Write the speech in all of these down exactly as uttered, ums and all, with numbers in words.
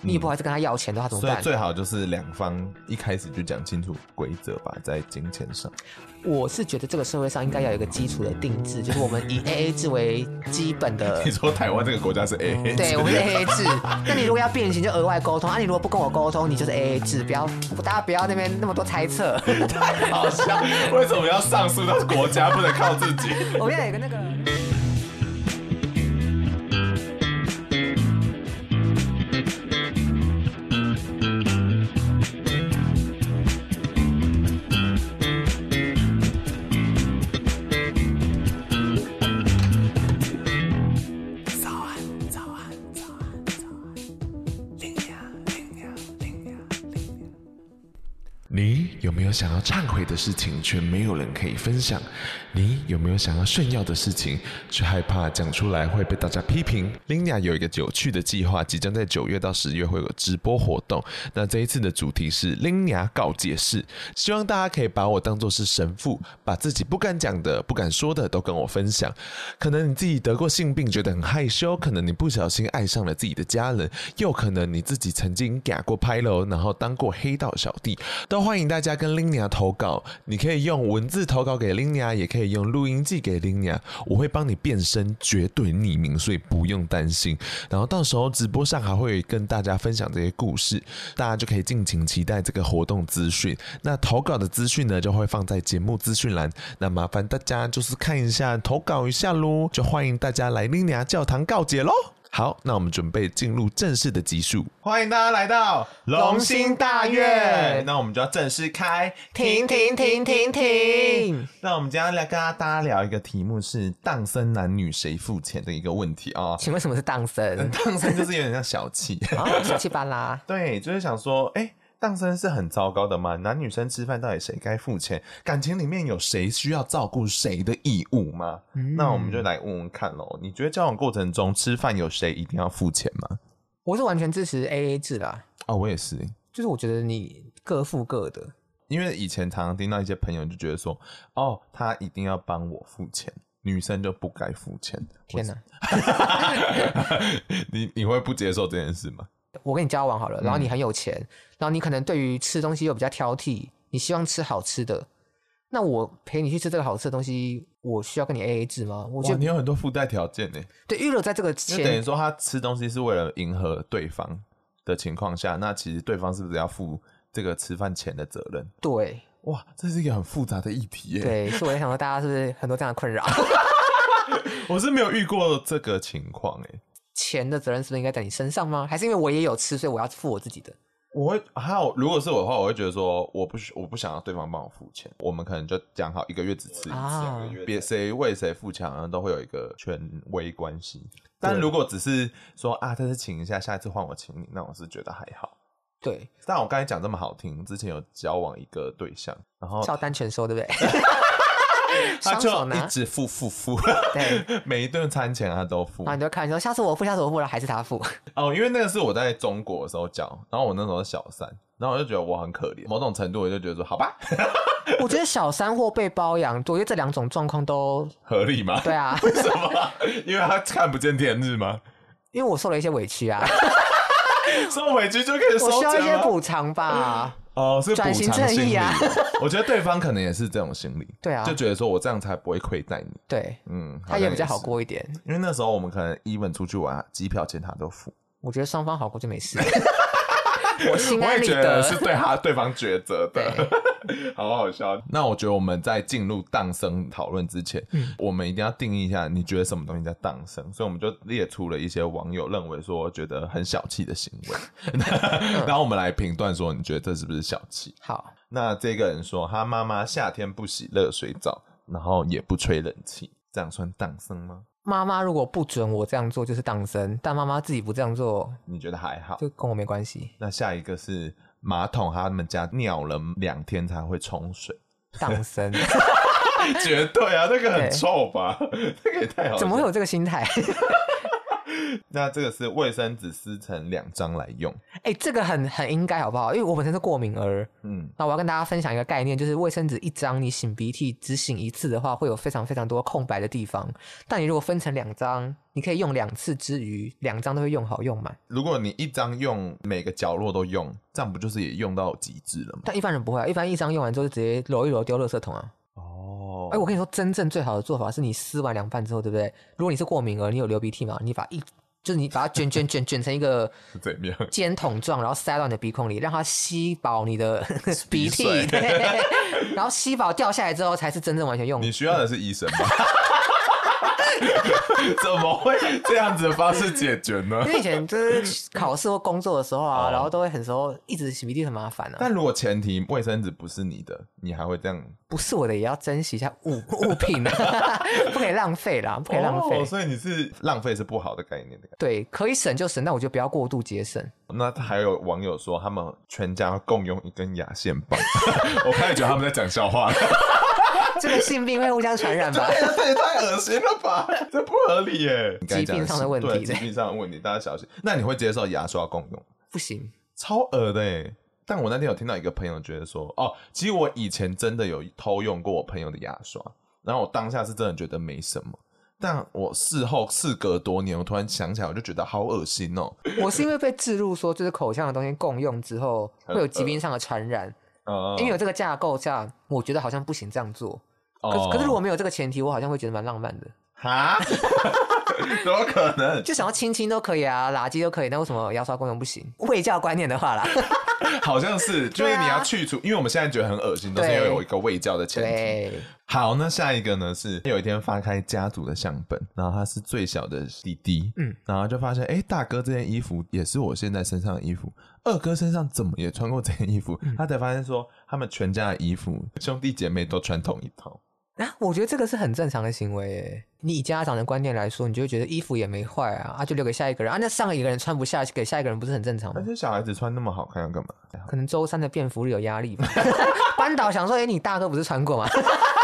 你也不好意思跟他要钱的话怎么办？ 所以最好就是两方一开始就讲清楚规则吧，在金钱上。 我是觉得这个社会上应该要有一个基础的定制，就是我们以 A A 制为基本的。 你说台湾这个国家是 A A 制？ 对，我们是 A A 制。那你如果要变形，就额外沟通啊。你如果不跟我沟通，你就是 A A 制，不要大家不要那边那么多猜测。 太好笑，为什么要上诉到国家，不能靠自己？ 我们有一个那个。 你有没有想要忏悔的事情，却没有人可以分享？你有没有想要炫耀的事情，却害怕讲出来会被大家批评？Linia有一个有趣的计划，即将在九月到十月会有直播活动。那这一次的主题是 Linia 告解室，希望大家可以把我当作是神父，把自己不敢讲的、不敢说的都跟我分享。可能你自己得过性病，觉得很害羞；可能你不小心爱上了自己的家人；又可能你自己曾经假过拍楼，然后当过黑道小弟。都欢迎大家跟 Linia 投稿，你可以用文字投稿给 Linia， 也可以用录音寄给 Linia， 我会帮你变身，绝对匿名，所以不用担心。然后到时候直播上还会跟大家分享这些故事，大家就可以敬请期待这个活动资讯。那投稿的资讯呢，就会放在节目资讯栏，那麻烦大家就是看一下，投稿一下咯，就欢迎大家来 Linia 教堂告解咯。好，那我们准备进入正式的集数， 欢迎大家来到龙兴大院。那我们就要正式开停停停停停。 那我们今天来跟大家聊一个题目是荡生男女谁付钱的一个问题啊。 请问什么是荡生？ 荡生就是有点像小气， 哦，小气巴拉。 对，就是想说，哎、欸。荡生是很糟糕的吗？男女生吃饭到底谁该付钱？感情里面有谁需要照顾谁的义务吗？嗯、那我们就来问问看咯，你觉得交往过程中吃饭有谁一定要付钱吗？ 我是完全支持 A A 制啦。 哦，我也是。 就是我觉得你各付各的。 因为以前常常听到一些朋友就觉得说，哦，他一定要帮我付钱，女生就不该付钱。 天哪！ 你你会不接受这件事吗？ 我跟你交往好了，然后你很有钱、嗯、然后你可能对于吃东西又比较挑剔，你希望吃好吃的，那我陪你去吃这个好吃的东西，我需要跟你 A A 制吗？我觉得你有很多附带条件耶。 对，因为在这个钱就等于说他吃东西是为了迎合对方的情况下，那其实对方是不是要付这个吃饭钱的责任？ 对， 哇，这是一个很复杂的议题耶。 对，所以我在想说大家是不是很多这样的困扰？ 我是没有遇过这个情况耶。 钱的责任是不是应该在你身上吗？还是因为我也有吃，所以我要付我自己的？ 我会还有，如果是我的话，我会觉得说，我不我不想要对方帮我付钱，我们可能就讲好一个月只吃一次，两、啊、个月别谁为谁付钱，都会有一个权威关系。但如果只是说啊，这次请一下，下一次换我请你，那我是觉得还好。 对， 但我刚才讲这么好听，之前有交往一个对象，然后照单全收，对不对？ 他就一直付付付，对，每一顿餐钱他都付。 然后你就看说，下次我付，下次我付了，还是他付。 哦，因为那个是我在中国的时候交，然后我那时候是小三，然后我就觉得我很可怜，某种程度我就觉得说，好吧。 我觉得小三或被包养，我觉得这两种状况都合理吗？ 对啊。 为什么？因为他看不见天日吗？ 因为我受了一些委屈啊。 受委屈就可以收钱吗？ 我需要一些补偿吧。 哦，是补偿心理。转型正义啊。我觉得对方可能也是这种心理。 对啊， 就觉得说我这样才不会亏待你。 对，嗯，他也比较好过一点。 因为那时候我们可能 even 出去玩，机票钱他都付。 我觉得双方好过就没事。我心安理得。 我也觉得是对他对方抉择的。好好笑。那我觉得我们在进入荡生讨论之前、嗯、我们一定要定义一下你觉得什么东西叫荡生，所以我们就列出了一些网友认为说觉得很小气的行为。然后我们来评断说你觉得这是不是小气。 好， 那这个人说他妈妈夏天不洗热水澡，然后也不吹冷气，这样算荡生吗？ 妈妈如果不准我这样做就是荡生，但妈妈自己不这样做你觉得还好， 就跟我没关系。 那下一个是马桶他们家尿了两天才会冲水， 荡生。 绝对啊，那个很臭吧？那个也太好笑。 怎么会有这个心态？ 那这个是卫生纸撕成两张来用。 哎、欸，这个很很应该好不好？因为我本身是过敏儿，嗯，那我要跟大家分享一个概念，就是卫生纸一张，你擤鼻涕只擤一次的话，会有非常非常多空白的地方。但你如果分成两张，你可以用两次之余，两张都会用好用满。 如果你一张用每个角落都用，这样不就是也用到极致了吗？ 但一般人不会啊，一般一张用完之后就直接揉一揉丢垃圾桶啊。哦，哎，我跟你说，真正最好的做法是你撕完两半之后，对不对？如果你是过敏儿，你有流鼻涕嘛，你把一就是你把它卷卷卷卷成一个尖筒状，然后塞到你的鼻孔里，让它吸饱你的鼻涕，对，然后吸饱掉下来之后，才是真正完全用。 你需要的是医生吧？怎么会这样子的方式解决呢？ 因为以前就是考试或工作的时候啊，哦、然后都会很时候一直擤鼻涕很麻烦啊。 但如果前提卫生纸不是你的，你还会这样？ 不是我的也要珍惜一下物物品啊，不可以浪费啦，不可以浪费。 哦，所以你是浪费是不好的概念的。 对，可以省就省，但我觉得不要过度节省。 那还有网友说，他们全家共用一根牙线棒，我开始觉得他们在讲笑话了。 这个性病会互相传染吧？ 对啊，这也太恶心了吧！这不合理耶。 疾病上的问题， 对，疾病上的问题，大家小心。那你会接受牙刷共用？ 不行， 超恶的耶。但我那天有听到一个朋友觉得说，哦，其实我以前真的有偷用过我朋友的牙刷，然后我当下是真的觉得没什么。但我事后事隔多年，我突然想起来，我就觉得好恶心哦。 我是因为被置入说，就是口腔的东西共用之后会有疾病上的传染。Uh, 因为有这个架构下，我觉得好像不行这样做。可是， uh, 可是如果没有这个前提，我好像会觉得蛮浪漫的。 哈？怎么可能？ 就想要亲亲都可以啊，垃圾都可以，那为什么牙刷共用不行？卫教观念的话啦， 好像是，就是你要去除，因为我们现在觉得很恶心，都是要有一个卫教的前提。好，那下一个呢是有一天翻开家族的相本，然后他是最小的弟弟，嗯，然后就发现，哎、欸，大哥这件衣服也是我现在身上的衣服，二哥身上怎么也穿过这件衣服？嗯、他才发现说，他们全家的衣服，兄弟姐妹都穿同一套。 啊，我觉得这个是很正常的行为耶。你以家长的观念来说，你就会觉得衣服也没坏啊，啊就留给下一个人啊，那上一个人穿不下，给下一个人不是很正常吗？ 而且小孩子穿那么好看要干嘛？ 可能周三的便服日有压力吧。班导想说，哎、欸，你大哥不是穿过吗？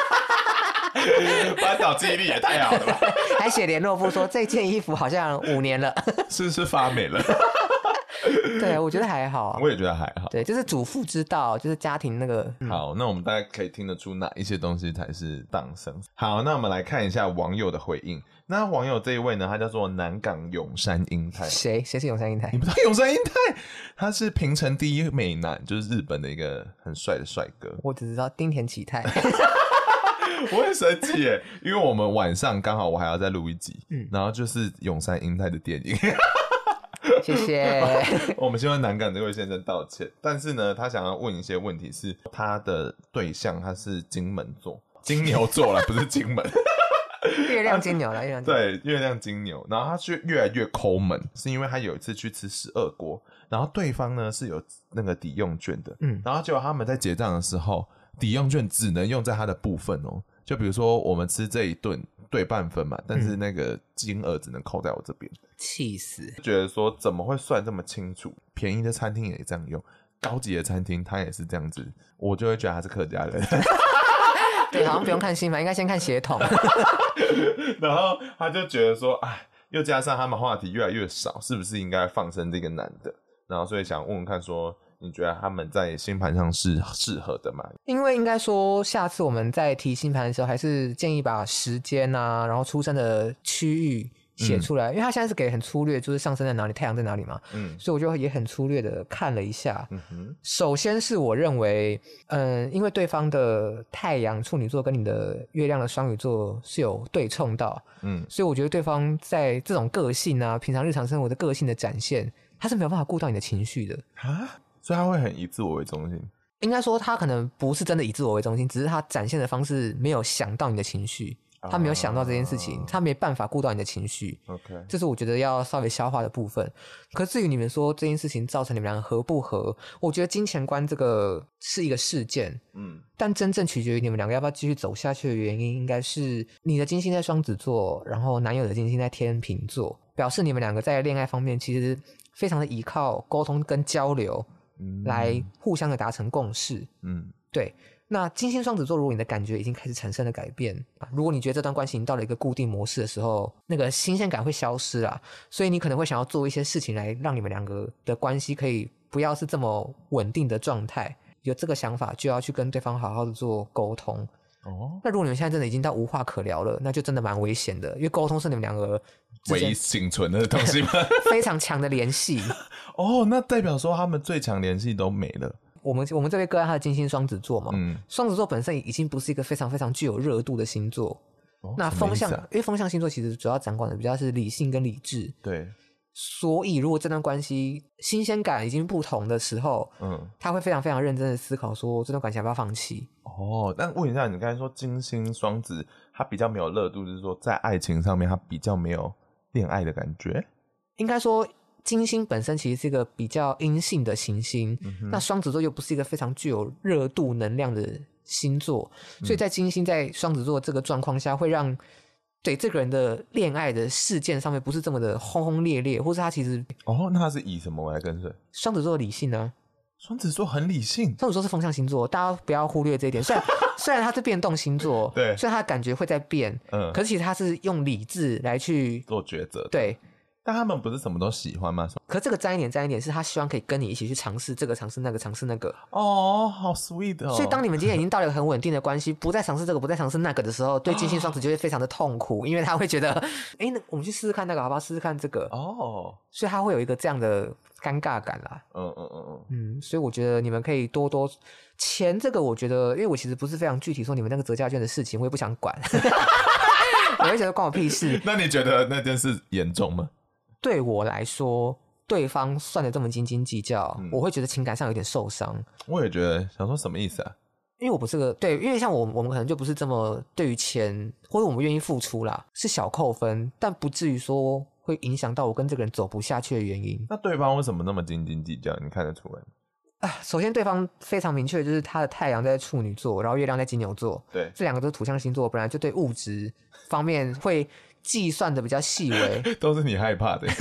班导记忆力也太好了吧？ 还写联络簿说这件衣服好像五年了， 是不是发霉了？ 对，我觉得还好、啊， 我也觉得还好。 对，就是主妇之道，就是家庭那个。 嗯、好，那我们大概可以听得出哪一些东西才是当生。好，那我们来看一下网友的回应。那网友这一位呢，他叫做南港永山英太。 谁？谁是永山英太？ 你不知道永山英太？他是平成第一美男，就是日本的一个很帅的帅哥。 我只知道丁田启泰。 我很生气耶，因为我们晚上刚好我还要再录一集，嗯，然后就是永山英太的电影。 谢谢。 我们希望南港这位先生道歉，但是呢，他想要问一些问题是，他的对象他是金门座、金牛座啦，不是金门。 月亮金牛啦，月亮金牛。 对，月亮金牛，然后他却越来越抠门，是因为他有一次去吃十二锅，然后对方呢是有那个抵用券的，嗯，然后结果他们在结账的时候，抵用券只能用在他的部分哦，就比如说我们吃这一顿对半分嘛，但是那个金额只能扣在我这边。 气死！ 觉得说怎么会算这么清楚？便宜的餐厅也这样用，高级的餐厅他也是这样子，我就会觉得他是客家人。 对，好像不用看新闻，应该先看血统。 然后他就觉得说，哎，又加上他们话题越来越少，是不是应该放生这个男的？然后所以想问问看说，你觉得他们在星盘上是适合的吗？ 因为应该说，下次我们在提星盘的时候，还是建议把时间啊，然后出生的区域写出来，嗯、因为他现在是给很粗略，就是上升在哪里，太阳在哪里嘛。嗯，所以我就也很粗略的看了一下。嗯哼，首先是我认为，嗯，因为对方的太阳处女座跟你的月亮的双鱼座是有对冲到，嗯，所以我觉得对方在这种个性啊，平常日常生活的个性的展现，他是没有办法顾到你的情绪的啊。所以他会很以自我为中心， 应该说他可能不是真的以自我为中心，只是他展现的方式没有想到你的情绪，他没有想到这件事情，他没办法顾到你的情绪。OK， 这是我觉得要稍微消化的部分。可至于你们说这件事情造成你们两个合不合，我觉得金钱观这个是一个事件，嗯，但真正取决于你们两个要不要继续走下去的原因，应该是你的金星在双子座，然后男友的金星在天秤座，表示你们两个在恋爱方面其实非常的依靠沟通跟交流。来互相的达成共识，嗯，对。 那金星双子座，如果你的感觉已经开始产生了改变，如果你觉得这段关系已经到了一个固定模式的时候，那个新鲜感会消失啦，所以你可能会想要做一些事情来让你们两个的关系可以不要是这么稳定的状态。有这个想法就要去跟对方好好的做沟通。哦，那如果你们现在真的已经到无话可聊了，那就真的蛮危险的，因为沟通是你们两个唯一幸存的东西吗？ 非常强的联系。 哦，那代表说他们最强联系都没了。 我们我们这位个案他的金星双子座嘛，嗯，双子座本身已经不是一个非常非常具有热度的星座。哦，那风象，啊，因为风象星座其实主要掌管的比较是理性跟理智。 对。 所以如果这段关系新鲜感已经不同的时候，嗯，他会非常非常认真的思考说这段感情要不要放弃。 哦，但问一下，你刚才说金星双子他比较没有热度，就是说在爱情上面他比较没有恋爱的感觉。 应该说金星本身其实是一个比较阴性的行星，嗯，那双子座又不是一个非常具有热度能量的星座，所以在金星在双子座这个状况下会让对这个人的恋爱的事件上面不是这么的轰轰烈烈，或是他其实哦，那他是以什么来跟随？ 双子座的理性呢？ 双子座很理性， 双子座是风象星座，大家不要忽略这一点。虽然虽然它是变动星座， 对， 虽然它的感觉会在变，嗯，可是其实它是用理智来去做抉择， 对。 但他们不是什么都喜欢吗？ 可是这个沾一点沾一点是他希望可以跟你一起去尝试这个尝试那个尝试那个。 哦，好 sweet 哦。 所以当你们今天已经到了一个很稳定的关系，不再尝试这个不再尝试那个的时候，对金星双子就会非常的痛苦，因为他会觉得哎，那我们去试试看那个好不好，试试看这个哦，所以他会有一个这样的尴尬感啦。嗯嗯嗯嗯嗯，所以我觉得你们可以多多钱这个我觉得，因为我其实不是非常具体说你们那个折价券的事情，我也不想管我会觉得关我屁事。 那你觉得那件事严重吗？ 对我来说，对方算得这么斤斤计较，嗯，我会觉得情感上有点受伤。 我也觉得，想说什么意思啊？ 因为我不是个对，因为像我我们可能就不是这么对于钱或者我们愿意付出啦，是小扣分，但不至于说会影响到我跟这个人走不下去的原因。 那对方为什么那么斤斤计较？你看得出来吗？ 啊，首先对方非常明确，就是他的太阳在处女座，然后月亮在金牛座， 对， 这两个都是土象星座，本来就对物质方面会计算的比较细微， 都是你害怕的。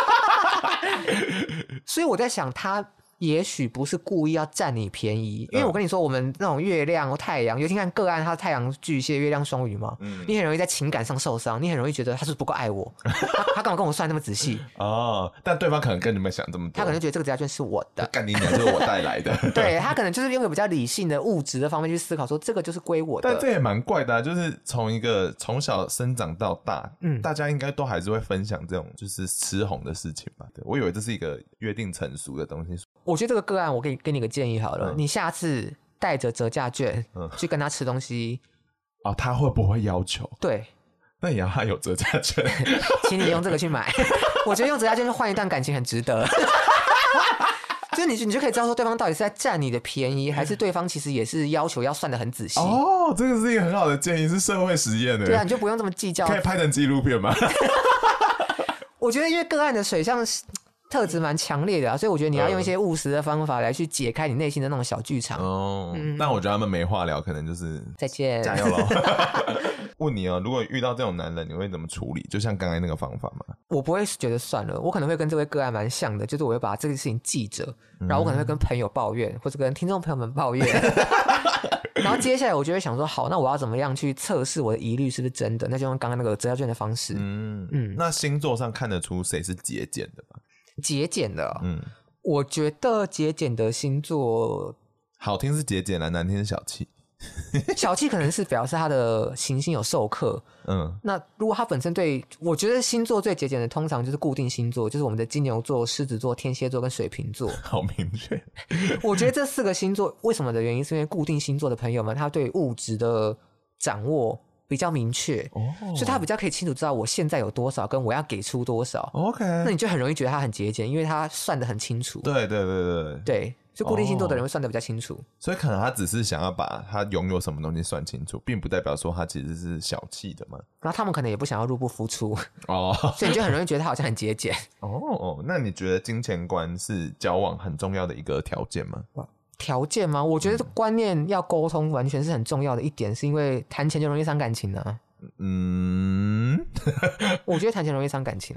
所以我在想，他也许不是故意要占你便宜，因为我跟你说，我们那种月亮或太阳，尤其看个案，他太阳巨蟹，月亮双鱼嘛，嗯，你很容易在情感上受伤，你很容易觉得他是不够爱我，他, 他干嘛跟我算那么仔细？ 哦，但对方可能跟你们想这么多， 他可能觉得这个折价券是我的， 干你娘就是我带来的。 对，他可能就是用一个比较理性的物质的方面去思考，说这个就是归我的。 但这也蛮怪的，啊，就是从一个从小生长到大，嗯，大家应该都还是会分享这种就是吃红的事情吧？对，我以为这是一个约定成熟的东西。 我觉得这个个案，我可以给你个建议好了，嗯，你下次带着折价券，嗯，去跟他吃东西， 哦，他会不会要求？ 对， 那也要他有折价券， 请你用这个去买。我觉得用折价券去换一段感情很值得。就是你，你就可以知道说对方到底是在占你的便宜，还是对方其实也是要求要算得很仔细。 哦，这个是一个很好的建议，是社会实验的。 对啊，你就不用这么计较。 可以拍成纪录片吗？ 我觉得因为个案的水象特质蛮强烈的啊，所以我觉得你要用一些务实的方法来去解开你内心的那种小剧场。 哦，嗯，但我觉得他们没话聊，可能就是再见， 加油咯。问你哦，如果遇到这种男人，你会怎么处理？就像刚才那个方法吗？ 我不会觉得算了，我可能会跟这位个案蛮像的，就是我会把这个事情记着，然后我可能会跟朋友抱怨，或者跟听众朋友们抱怨。然后接下来我就会想说，好，那我要怎么样去测试我的疑虑是不是真的？那就用刚刚那个折价券的方式。嗯嗯，那星座上看得出谁是节俭的吗？ 节俭的，哦，嗯，我觉得节俭的星座， 好听是节俭啦，难听是小气。 小气可能是表示他的行星有受克，嗯，那如果他本身对，我觉得星座最节俭的通常就是固定星座，就是我们的金牛座、狮子座、天蝎座跟水瓶座。 好明确。 我觉得这四个星座为什么的原因，是因为固定星座的朋友们，他对物质的掌握比较明确，哦，所以他比较可以清楚知道我现在有多少，跟我要给出多少。 OK， 那你就很容易觉得他很节俭，因为他算得很清楚。 对对对对对，就固定星座的人会算得比较清楚，哦， 所以可能他只是想要把他拥有什么东西算清楚，并不代表说他其实是小气的嘛。 然后他们可能也不想要入不敷出哦，所以你就很容易觉得他好像很节俭。 哦哦，那你觉得金钱观是交往很重要的一个条件吗？ 条件吗？我觉得观念要沟通完全是很重要的一点，是因为谈钱就容易伤感情啊。嗯，我觉得谈钱容易伤感情啦。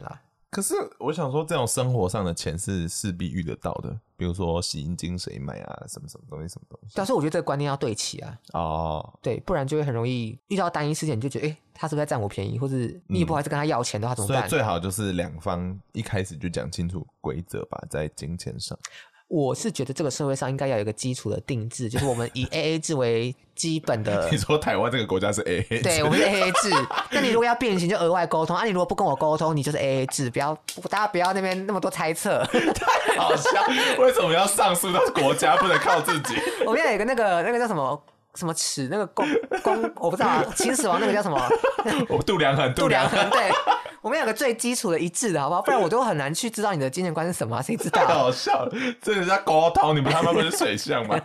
可是我想说，这种生活上的钱是势必遇得到的，比如说洗衣精谁买啊，什么什么东西什么东西。 但是我觉得这个观念要对齐啊。 哦， 对，不然就会很容易遇到单一事件，你就觉得，哎、欸，他是不是在占我便宜，或是你也不好意思跟他要钱的话，怎么办？ 所以最好就是两方一开始就讲清楚规则吧，在金钱上。 我是觉得这个社会上应该要有一个基础的定制，就是我们以 A A 制为基本的。 你说台湾这个国家是 A A 制？ 对，我们是 A A 制。那你如果要变形，就额外沟通啊。你如果不跟我沟通，你就是 A A 制。不要，大家不要那边那么多猜测。 太好笑！为什么要上诉到国家，不能靠自己？ 我们有一个那个那个叫什么什么尺，那个公公，我不知道啊，秦始皇那个叫什么？ 我度量衡， 度量衡，对。我们有个最基础的一致的好不好？不然我都很难去知道你的金钱观是什么、啊，谁知道？ 太好笑了，这是在沟通，你们他妈不是水象吗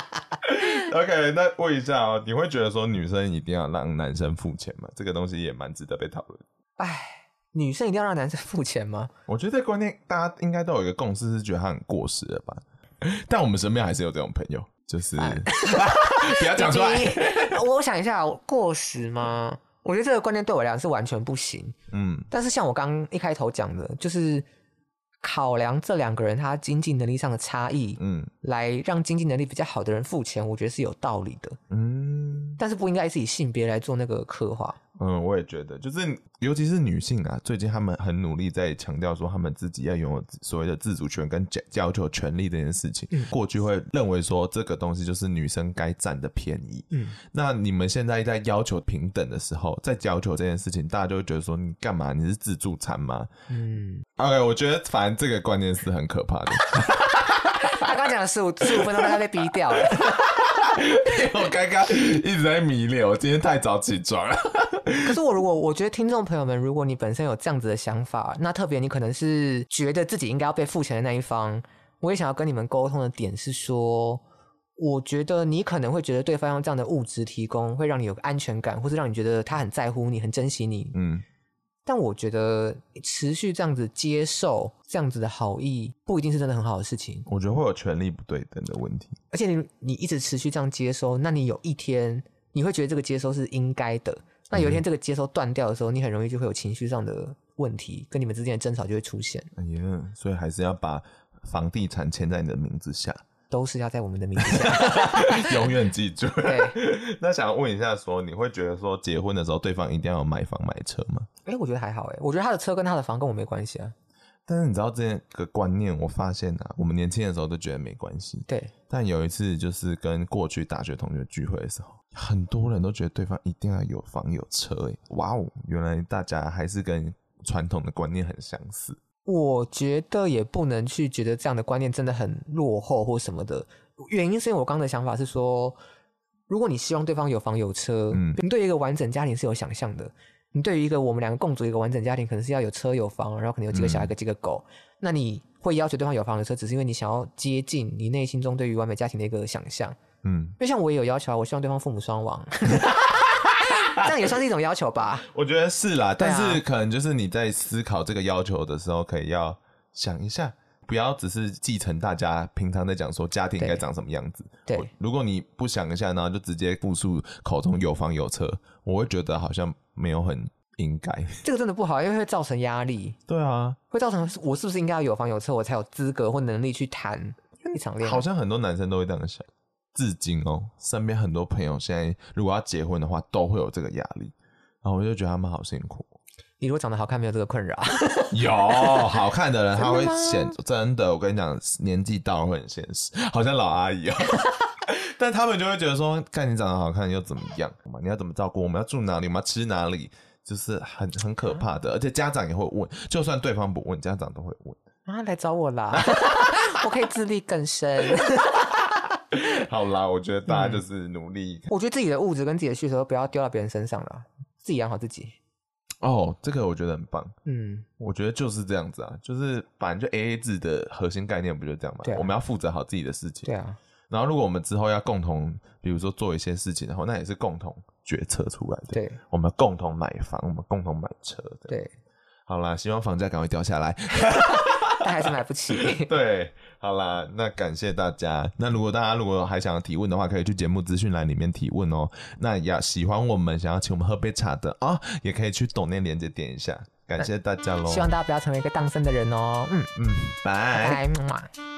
？OK， 那问一下哦，你会觉得说女生一定要让男生付钱吗？这个东西也蛮值得被讨论。 哎，女生一定要让男生付钱吗？ 我觉得这个观念大家应该都有一个共识，是觉得他很过时了吧？但我们身边还是有这种朋友，就是、哎、不要讲出来。 我想一下，过时吗？我觉得这个观念对我来讲是完全不行，嗯，但是像我刚一开头讲的，就是考量这两个人他经济能力上的差异，嗯，来让经济能力比较好的人付钱，我觉得是有道理的，嗯，但是不应该是以性别来做那个刻画。 嗯，我也觉得，就是尤其是女性啊，最近他们很努力在强调说，他们自己要拥有所谓的自主权跟要求权利这件事情。嗯、过去会认为说这个东西就是女生该占的便宜。嗯，那你们现在在要求平等的时候，在要求这件事情，大家就会觉得说，你干嘛？你是自助餐吗？嗯 ，OK， 我觉得反正这个观念是很可怕的。 他刚讲了十五十五分钟，大概被逼掉了。 我刚刚一直在迷恋，我今天太早起床了。 可是我如果我觉得听众朋友们，如果你本身有这样子的想法，那特别你可能是觉得自己应该要被付钱的那一方，我也想要跟你们沟通的点是说，我觉得你可能会觉得对方用这样的物质提供会让你有安全感，或是让你觉得他很在乎你，很珍惜你，嗯。但我觉得持续这样子接受这样子的好意，不一定是真的很好的事情。 我觉得会有权力不对等的问题， 而且你你一直持续这样接收，那你有一天你会觉得这个接收是应该的，那有一天这个接收断掉的时候，你很容易就会有情绪上的问题，跟你们之间的争吵就会出现。 哎呀，所以还是要把房地产签在你的名字下。 都是要在我们的名字下永远记住。那想问一下说，你会觉得说结婚的时候对方一定要有买房买车吗？ 欸，我觉得还好耶，我觉得他的车跟他的房跟我没关系啊。 但是你知道这个观念，我发现啊，我们年轻的时候都觉得没关系。 对。 但有一次就是跟过去大学同学聚会的时候，很多人都觉得对方一定要有房有车耶。哇哦，原来大家还是跟传统的观念很相似。 我觉得也不能去觉得这样的观念真的很落后或什么的，原因是因为我刚刚的想法是说，如果你希望对方有房有车，嗯，你对于一个完整家庭是有想象的，你对于一个我们两个共组一个完整家庭可能是要有车有房，然后可能有几个小孩跟几个狗，嗯，那你会要求对方有房有车，只是因为你想要接近你内心中对于完美家庭的一个想象。嗯，因为像我也有要求啊，我希望对方父母双亡这样也算是一种要求吧。 我觉得是啦，但是可能就是你在思考这个要求的时候，可以要想一下，不要只是继承大家平常在讲说家庭应该长什么样子。 对， 如果你不想一下，然后就直接复述口中有房有车，我会觉得好像没有很应该。 这个真的不好，因为会造成压力。 对啊， 会造成我是不是应该要有房有车，我才有资格或能力去谈一场恋爱。 好像很多男生都会这样想。至今哦，身边很多朋友现在如果要结婚的话，都会有这个压力，然后我就觉得他们好辛苦。 你如果长得好看，没有这个困扰？ 有好看的人，他会显真的。我跟你讲，年纪到了会很现实，好像老阿姨哦。但他们就会觉得说，看你长得好看又怎么样？你要怎么照顾？我们要住哪里？我们要吃哪里？就是很很可怕的。而且家长也会问，就算对方不问，家长都会问啊，来找我啦，我可以自力更生。 好啦，我觉得大家就是努力、嗯、 我觉得自己的物质跟自己的需求都不要丢到别人身上了，自己养好自己。 哦，这个我觉得很棒。嗯，我觉得就是这样子啊，就是反正就 A A 制的核心概念不就这样吗？对、啊，我们要负责好自己的事情。 对啊， 然后如果我们之后要共同比如说做一些事情的话，那也是共同决策出来的。 对， 我们共同买房，我们共同买车的。 对， 好啦，希望房价赶快掉下来。 但还是买不起。 对，好啦，那感谢大家。那如果大家如果还想要提问的话，可以去节目资讯栏里面提问哦。那也喜欢我们想要请我们喝杯茶的啊、哦，也可以去抖内连结点一下。 感谢大家喽， 希望大家不要成为一个荡生的人哦。嗯嗯，拜拜拜。